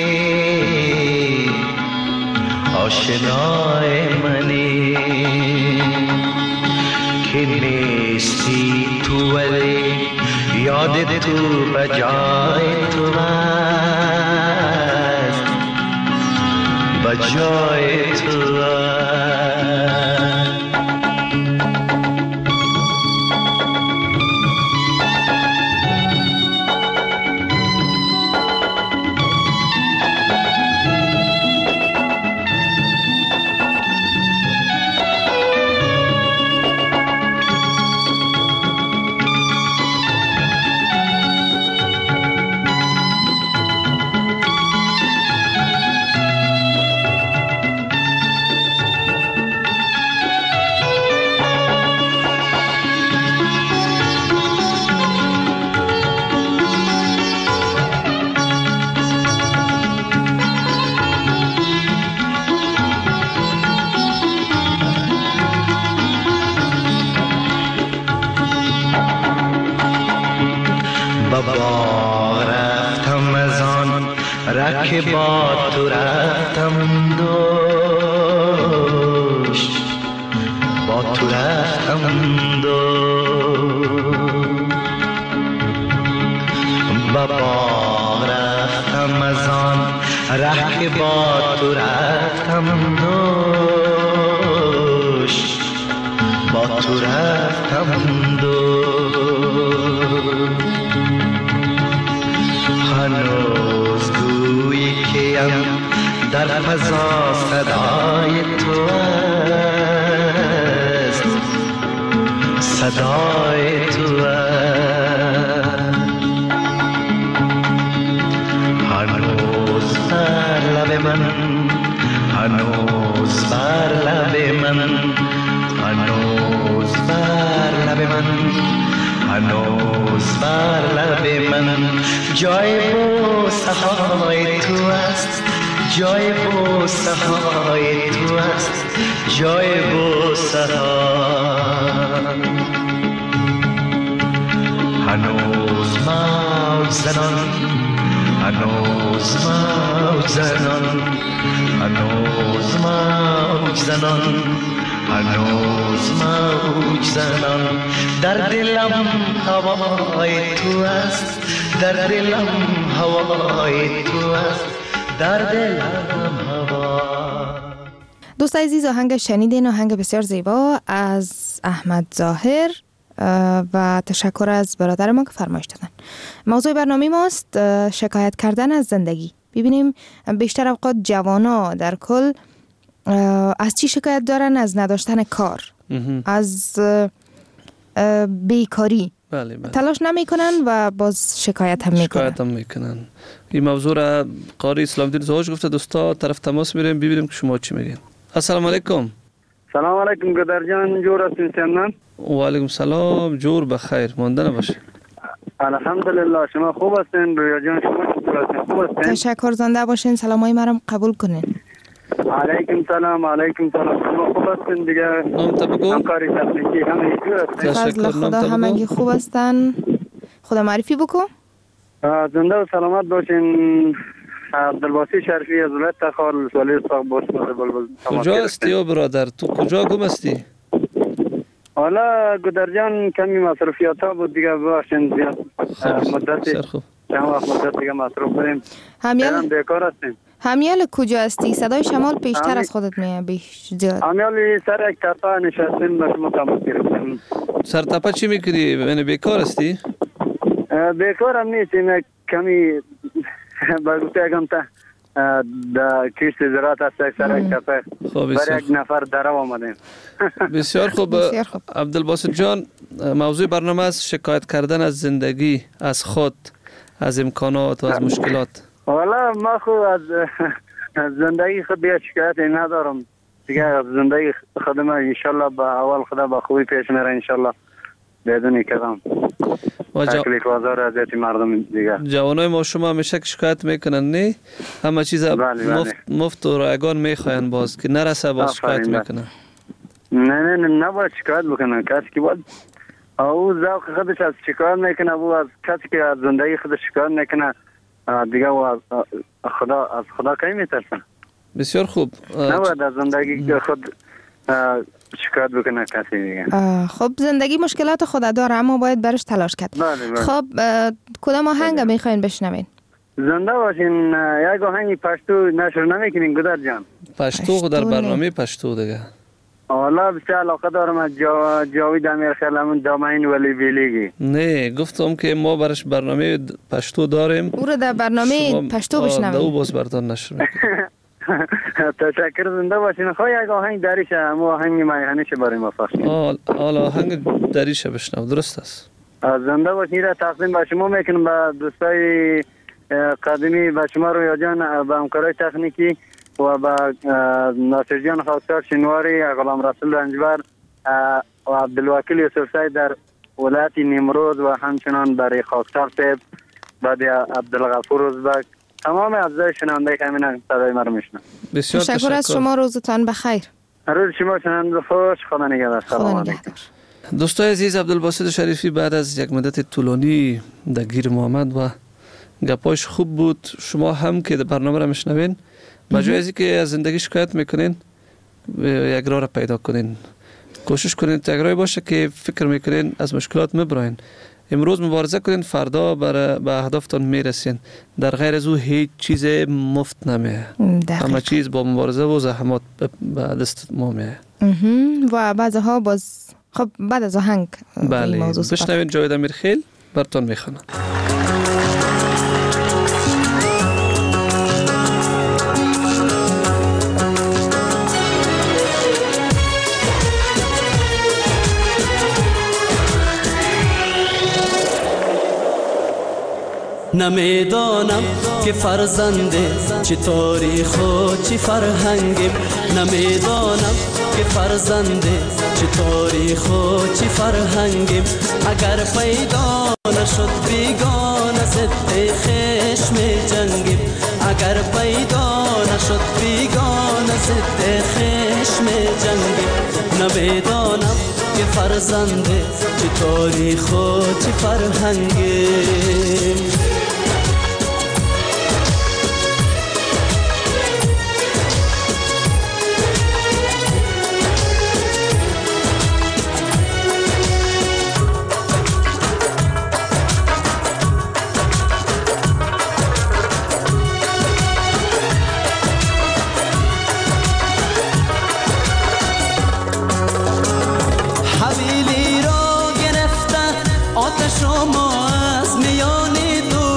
آشنای منی. که نیستی تو ولی یاد تو بجای تو است، بجای تو است. بابا رفتم از آن رک با تو رفتم دوش، با تو رفتم دوش. بابا رفتم از آن رک با تو رفتم دوش، با تو رفتم دوش. هنوز گویی کیم در فضا صدای تو است، صدای تو است. هنوز بر لب من، هنوز بر لب من، هنوز بر لب من، هنوز بر لب من. جای بوسه های تو است، جای بوسه های تو است، جای بوسه ها. هنوز موج زنان، هنوز موج زنان، هنوز موج زنان، هنوز موج زنان. در دلم هوای تو است، در دلم هوای تو است، در دلم هوا. دوست عزیز، آهنگ شنیدین، آهنگ بسیار زیبا از احمد ظاهر و تشکر از برادر ما که فرمایش دادن. موضوع برنامه ماست شکایت کردن از زندگی. ببینیم بیشتر اوقات جوانا در کل از چی شکایت دارن؟ از نداشتن کار، از بیکاری. بله. تلاش نمیکنن و باز شکایت هم میکنن. این موضوع را قاری اسلام دین زواج گفته. دوستا طرف تماس میریم ببینیم که شما چی میگین. السلام علیکم. سلام علیکم گدر جان، جور هستین سمنان؟ و علیکم سلام، جور بخیر، مانده نباشه. الحمدلله، شما خوب هستین؟ رویا جان شما چطور هستین؟ خوب هستین؟ تشکر، زنده باشین. سلامای مرا قبول کنین. علیکم سلام شما خوب هستین دیگه؟ نام تا بگو. همکاری تکنیکی همه خوب هستین؟ فضل خدا همگی خوب هستن. خدا معرفی بکو. زنده و سلامت باشین. عبدالباسی شریفی از ولایت تخار ولسوالی ساق بوسمر بلبل. کجا هستی او برادر؟ تو کجا گم هستی؟ حالا گدرجان کمی مصرفیات ها بود دیگه باشین زیاد مدتی چند وقت مدت دیگه مصرف بریم. همیال بیکار هستیم. همیال کجا هستی؟ صدای شمال پیشتر از خودت میاد بیش زیاد. همیال سر یک تپه نشستیم به شما تماس گرفتیم. سر تپه چی میکنی؟ یعنی بیکار هستی؟ بیکار هم نیستیم، کمی بگوته اگم تا در کشت زراعت هست سر یک تپه برای یک نفر درو آمدیم. بسیار خوب. عبدالباسط جان، موضوع برنامه است شکایت کردن از زندگی، از خود، از امکانات و از مشکلات. والا ما خود از زندگی خود دیگه شکایتی ندارم دیگه. از زندگی خودم انشالله با اول خدا با خوبی پیش میره انشالله بدون کدام تکلیف آزار اذیت مردم دیگه. جوانای ما شما همیشه شکایت میکنن نه؟ همه چیز مفت و رایگان میخواین باز که نرسه باز شکایت میکنن. نه نباید شکایت بکنن. کسی که باید او ذوق خودش از شکایت میکنه، او از کسی که از زندگی خودش شکایت میکنه دیگه و از خدا کی میترسن. بسیار خوب. نباید از زندگی خود شکایت بکنه کسی دیگه. خب زندگی مشکلات خود داره اما باید برش تلاش کرد. خب کدام آهنگ میخواین بشنوین؟ زنده باشین. یک آهنگ پشتو نشر نمیکنین گدر جان؟ پشتو در برنامه پشتو دیگه. حالا بسیار علاقه دارم از جاوید امیر خیلمون دامین ولی بیلیگی. نه گفتم که ما برش برنامه پشتو داریم. او رو در برنامه پشتو بشنویم. دو باز بردان نشر میکنیم. تشکر. زنده باشین. خواهی یک آهنگ دریشه اما آهنگ میهنیشه برای ما پخشیم. حالا آهنگ دریشه بشنو. درست است. زنده باشین. را تقدیم به شما میکنم به دوستای قدیمی، به شما رویا جان، به همکارای تکنیکی و به ناصر جان خواستار شنواری، غلام رسول رنجبر و عبدالوکیل یوسف سعید در ولایت نیمروز و همچنان برای خواستار صاحب بعد عبدالغفور ازبک، تمام اعضای شنونده که همین صدای ما رو میشنن. بسیار تشکر از شما. روزتان بخیر. روز شما شنونده خوش. خدا نگهدار. خدا نگهدار. دوستای عزیز، عبدالباسط شریفی بعد از یک مدت طولانی در گیر ما آمد و گپاش خوب بود. شما هم که برنامه را میشنوین بجای از اینکه از زندگی شکایت میکنین یک راه را پیدا کنین. کوشش کنین یک راهی باشه که فکر میکنین از مشکلات میبراین. امروز مبارزه کنین، فردا به اهدافتان میرسین. در غیر از او هیچ چیز مفت نمیه. همه چیز با مبارزه و زحمات به دست ما میه. و بعضها باز خب بعد از آهنگ بله بشنوین جاوید امیرخیل براتون میخوانم. نمیدانم که فرزنده چه تاریخ و چه فرهنگیم. نمیدانم که فرزنده چه تاریخ و چه فرهنگیم. اگر پیدا نشد بیگانه ضد خشم جنگیم. اگر پیدا نشد بیگانه ضد خشم جنگیم. نمیدانم که فرزنده چه تاریخ و چه فرهنگیم. حویلی را گرفته آتش ما از میان دو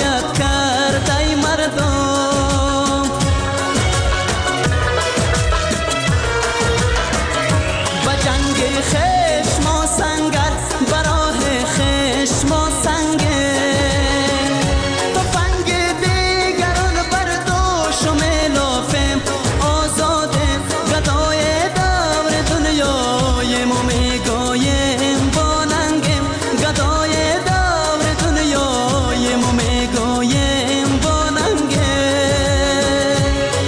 حمایت کرد ای مردم. با جنگ خشم و سنگر براه خشم و سنگر تفنگ دیگران برداشت و ملافم آزاده گدای دور دنیای ما میگویم با ننگم گدای دور دنیای ما میگویم با ننگم.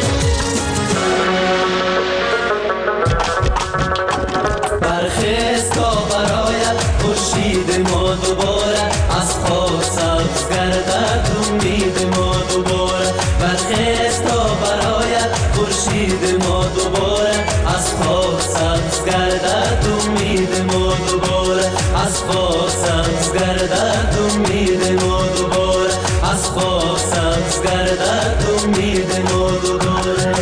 برخیز تا برایت خورشید ما دوباره از خواب سبز گردد امید ما دوباره. برخیز تا برایت خورشید ما دوباره از خواب سبز گردد امید ما دوباره. از خواب سبز گردد امید ما دوباره. از خواب سبز گردد امید ما دوباره.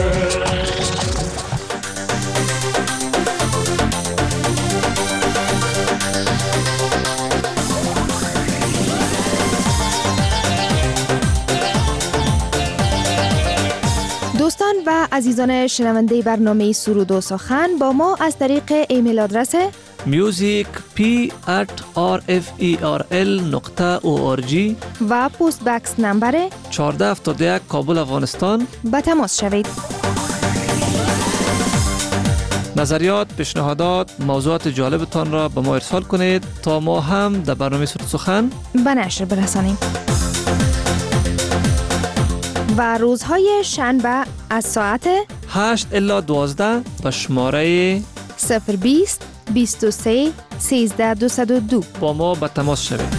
دوستان و عزیزان شنونده برنامه سرود و سخن با ما از طریق ایمیل آدرس music@rferl.org و پست بکس نمبر 1471 کابل افغانستان به تماس شوید. نظریات، پیشنهادات، موضوعات جالبتان را به ما ارسال کنید تا ما هم در برنامه سرود سخن به نشر برسانیم. و روزهای شنبه از ساعت 8 الی 12 به شماره 020 23 13 202 با ما به تماس شوید.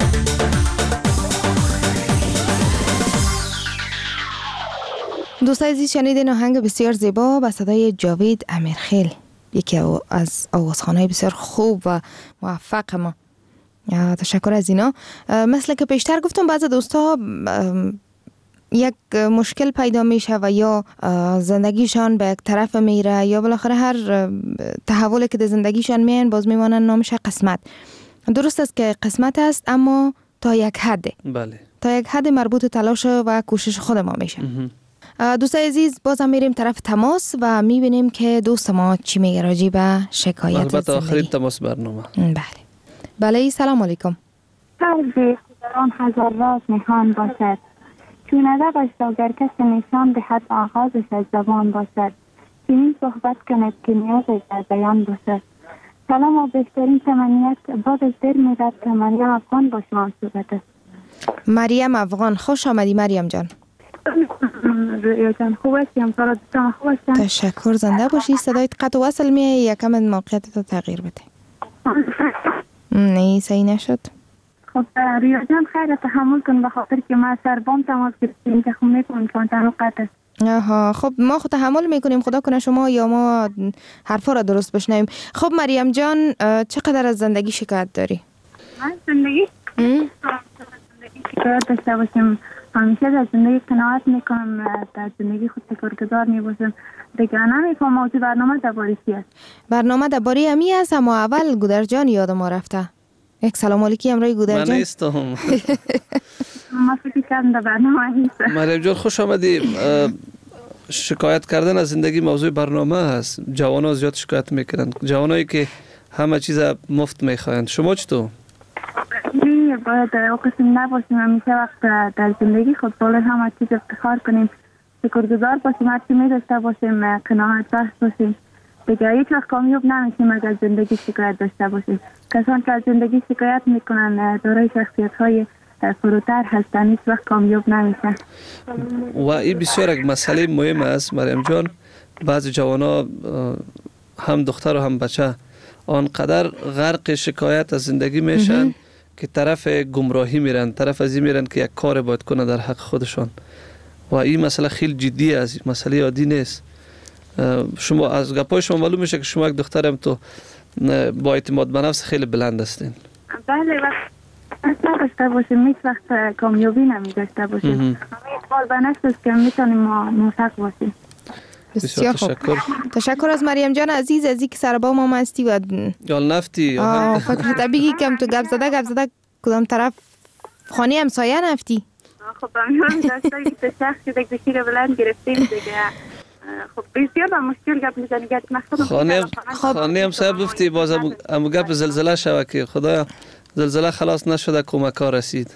دوستان عزیز شنیدین آهنگ بسیار زیبا با صدای جاوید امیرخیل، یکی از آوازخوان‌های بسیار خوب و موفق ما. تشکر از اینا. مثل که پیشتر گفتم بعض دوستا یک مشکل پیدا میشه و یا زندگیشان به یک طرف میره یا بالاخره هر تحولی که در زندگیشان میان باز میمانن نامش قسمت. درست است که قسمت است اما تا یک حد. بله. تا یک حد مربوط تلاش و کوشش خود ما میشه. دوستای عزیز بازم میریم طرف تماس و میبینیم که دوست ما چی میگه راجع به شکایت زندگی. البته آخرین تماس برنامه. بله سلام علیکم. هر آن هزار راز نهان باشد، چون ادبش را گر کسی نشان دهد آغازش از زبان باشد. چنین صحبت کند که نیازش در بیان باشد. سلام و بهترین تمنیت باز از دل میداد که مریم افغان با شما صحبت است. مریم افغان، خوش آمدی مریم جان. رویا جان خوب هستیم؟ سارا دوستان خوب هستن؟ تشکر، زنده باشی. صدایت قطع و وصل میه، یکم موقعیت رو تغییر بده. نه صحیح نشد. خب رویا جان خیر تحمل کن به خاطر که ما سربام تماس گرفتیم که خب میکنم فانتانو قطع است. آها خب ما خود تحمل میکنیم، خدا کنه شما یا ما حرفا را درست بشنویم. خب مریم جان چقدر از زندگی شکایت داری؟ من زندگی شکایت داشته باشم، همیشه در زندگی قناعت میکنم، در زندگی خود شکرگزار میباشم. دیگه نمیفهم موضوع برنامه درباره چی است. برنامه درباره امی است، اما اول گودر جان یاد ما رفته. یک سلام علیکی امروی گودر جان. من نیستم. ما فکر کردم در برنامه نیست. مریم جان خوش آمدی. شکایت کردن از زندگی موضوع برنامه هست. جوانان زیاد شکایت میکنن، جوانایی که همه چیز مفت میخواهند. شما چطور؟ باید در قسم نباشیم، همیشه وقت در زندگی خود بالای همه چیز افتخار کنیم، شکرگزار باشیم، هر چی می داشته باشیم قناعت بخش باشیم. دیگه هیچ وقت کامیاب نمیشیم اگر زندگی شکایت داشته باشیم. کسان که از زندگی شکایت میکنن دارای شخصیت های فروتر هستن، هیچ وقت کامیاب نمیشن. و این بسیار یک مسئله مهم است مریم جان. بعضی جوانا هم دختر و هم بچه آنقدر غرق شکایت از زندگی میشن که طرف گمراهی میرن، طرف ازی میرن که یک کار باید کنه در حق خودشان. و این مسئله خیلی جدی است، مسئله عادی نیست. شما از گپای شما معلوم میشه که شما یک دخترم تو با اعتماد به نفس خیلی بلند هستین. بله وقت داشته باشیم هیچ وقت کامیابی نمی داشته باشیم. اعتماد به نفس است که میتونیم موفق باشیم. بسیار خوب. تشکر از مریم جان عزیز از اینکه سر با ما هستی و یال نفتی. فکر بگی کم تو گپ زده کدام طرف خانه همسایه نفتی؟ خب امیدوارم دستایی که شخصی دیگه گوشی رو بلند گرفتیم دیگه. خب بسیار با مشکل گپ میزنی گپ خانه هم صاحب گفتی باز امو گپ زلزله شوه که خدایا زلزله خلاص نشده کمک ها رسید.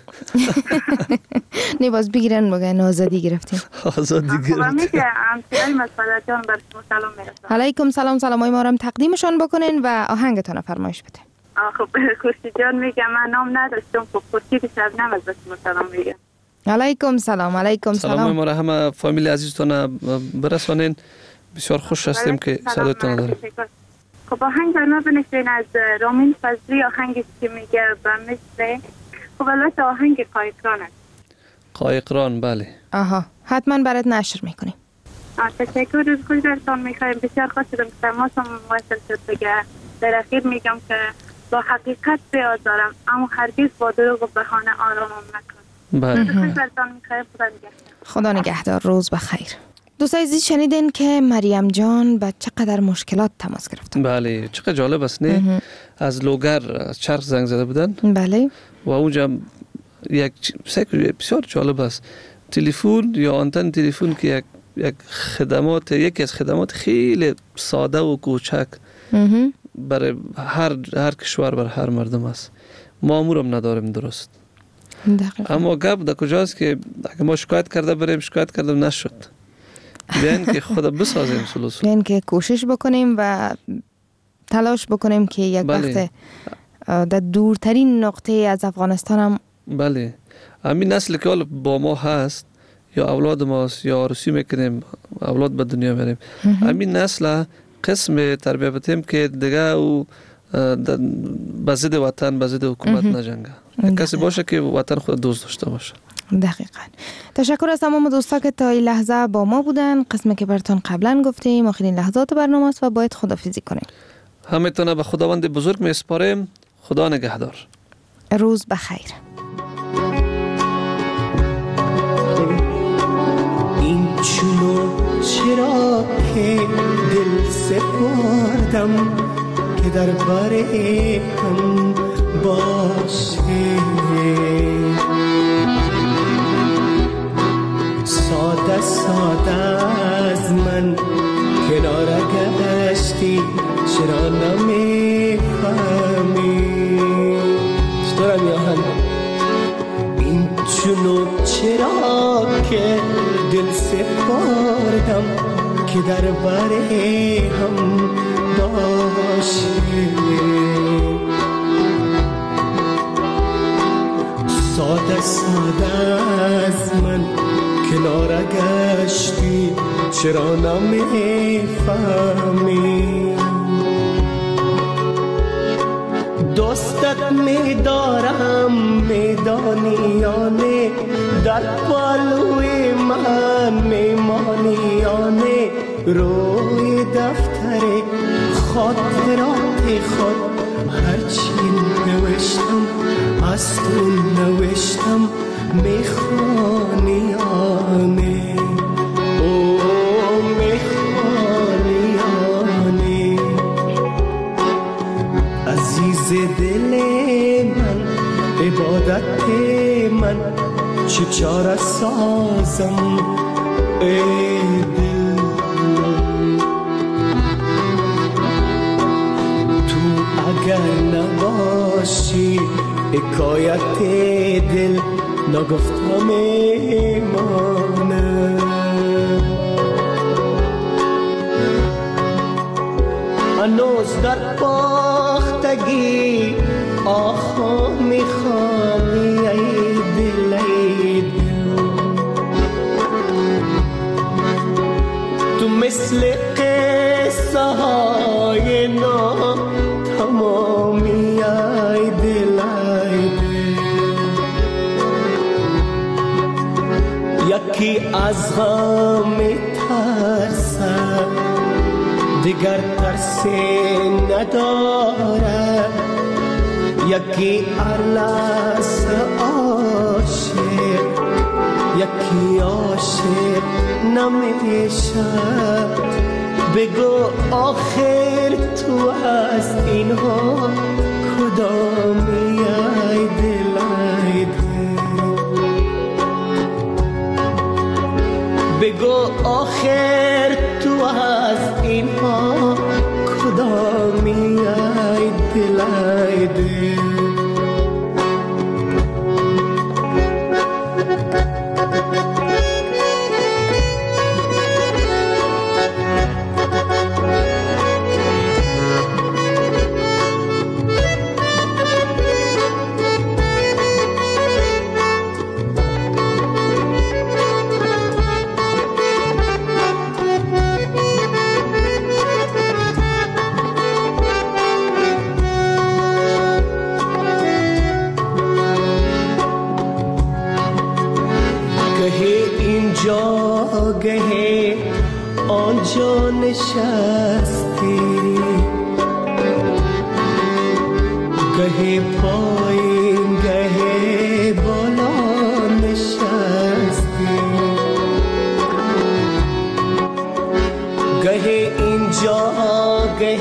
نه باز بگیرن بگن آزادی گرفتیم. آزادی گرفتیم. خب میشه همسایه مسعود جان بر شما سلام میرسونم. علیکم سلام، سلامای ما رو تقدیمشان بکنین و آهنگتون فرمایش بده. خب خورشید جان میگم من نام نداشتم. خب خورشید شبنم از شما سلام میگم. علیکم سلام. علیکم سلام. سلام ما را همه فامیل عزیزتون برسانین. بسیار خوش هستیم که صداتون داریم. خب آهنگ برنامه بنشین از رامین فضلی آهنگی که میگه به مثل خب البته آهنگ قایقران است. قایقران بله. آها حتما برات نشر میکنیم. تشکر از خود درتان میخوایم. بسیار خوش شدم که تماسم موصل شد دیگه. در اخیر میگم که با حقیقت بیاد دارم اما هرگز با دروغ و بهانه آرامم نکن. بله. خوش درتان میخوایم. خدا نگهدار. روز بخیر. دوستای عزیز شنیدین که مریم جان با چقدر مشکلات تماس گرفتن. بله چقدر جالب است نه؟ از لوگر از چرخ زنگ زده بودن. بله. و اونجا یک بسیار جالب است. تلفن یا آنتن تلفن که یکی از خدمات خیلی ساده و کوچک برای هر کشور برای هر مردم است. ما امورم نداریم درست. دقیقا. اما گپ در کجاست که اگه ما شکایت کرده بریم شکایت کردم نشد. بیاین که خدا بسازیم سلوسو. بیاین که کوشش بکنیم و تلاش بکنیم که یک وقت در دورترین نقطه از افغانستان هم بله همین نسل که حالا با ما هست یا اولاد ماست یا آرزو میکنیم اولاد به دنیا میاریم همین نسل قسم تربیه بتیم که دیگه او به ضد وطن به ضد حکومت نجنگه. کسی باشه که وطن خود دوست داشته باشه. دقیقاً. تشکر از تمام دوستا که تا این لحظه با ما بودن. قسمی که براتون قبلا گفتیم آخرین لحظات برنامه است و باید خداحافظی کنیم. همتون به خداوند بزرگ میسپاریم. خدا نگهدار. روز بخیر. این چونو چرا که دل سپردم که در باره هم باشه ساده ساده از من کنار گشتی چرا نمیفهمی چطورم یا این چونو چرا که دل سپردم که در بره هم باشه ساده ساده از من کنار گشتی چرا نمیفهمی دوستت میدارم میدانیانه در پالوی من میمانیانه روی دفتر خاطرات خود هرچی نوشتم از تو نوشتم میخوانیانه او میخوانیانه عزیز دل من عبادت من چه چاره سازم ای دل تو اگر نباشی حکایت دل نگفتم ایمانه هنوز در باختگی آخا میخوانی ای دل ای دل تو مثل قصه های نا تمامی ای دل ای دل یکی از غم ترسد دیگر ترسی نداره یکی ارلس عاشق یکی عاشق نمیشه بگو آخر تو از اینها کدامی ای دل ای دل بگو آخر تو از اینها کدامی ای دل ای دل گه آنجا نشستی گه پایین گه بالا نشستی گه اینجا گه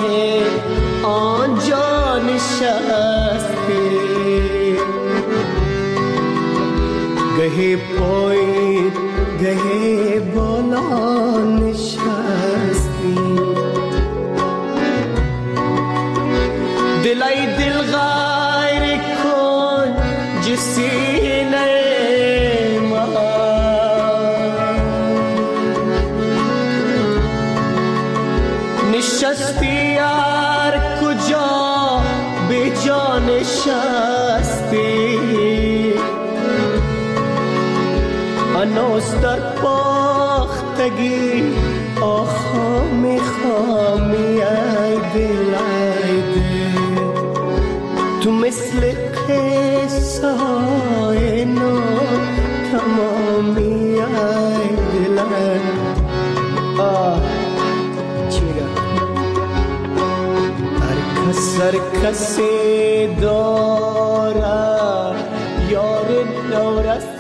آنجا نشستی گه پایین گه بالا نشستی دلای دل غیر کن جسینه من نشستی یار کجا به جا نشستی انوس در پاختگی آخامی خامی ای دل ای دل تو مثل قصه های نو تمامی ای دل ای هر کسی داره یار دورست